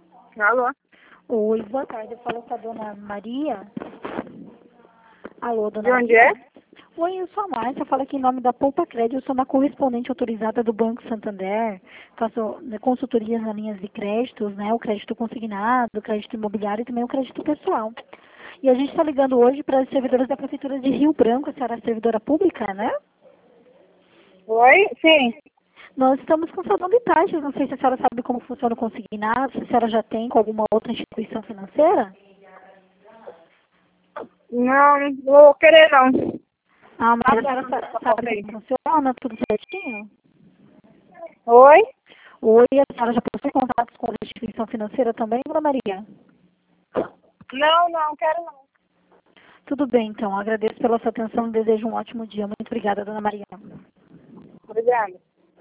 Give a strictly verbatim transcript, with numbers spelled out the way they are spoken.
Alô? Oi, boa tarde. Eu falo com a dona Maria. Alô, dona De onde Maria? é? Oi, eu sou a Márcia, eu falo aqui em nome da Poupa Crédito, eu sou uma correspondente autorizada do Banco Santander, faço né, consultorias nas linhas de créditos, né, o crédito consignado, o crédito imobiliário e também o crédito pessoal. E a gente está ligando hoje para as servidoras da Prefeitura de Rio Branco, a senhora é servidora pública, né? Oi? Sim. Nós estamos com salão de taxas, não sei se a senhora sabe como funciona o consignado, se a senhora já tem com alguma outra instituição financeira? Não, não vou querer não. Ah, mas Tá a bom, senhora não sa- essa foto sabe aí. como funciona, tudo certinho? Oi? Oi, a senhora já possui contatos com a instituição financeira também, dona Maria? Não, não, quero não. Tudo bem, então. Agradeço pela sua atenção e desejo um ótimo dia. Muito obrigada, dona Maria. Obrigada.